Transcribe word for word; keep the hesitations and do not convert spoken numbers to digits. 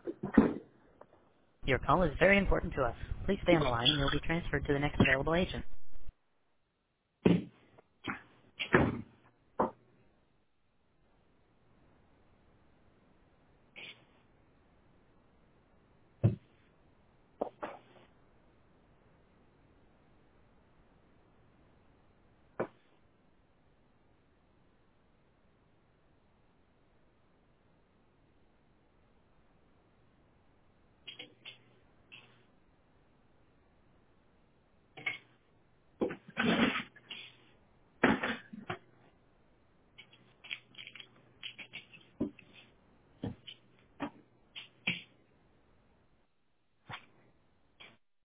Your call is very important to us. Please stay on the line and you'll be transferred to the next available agent.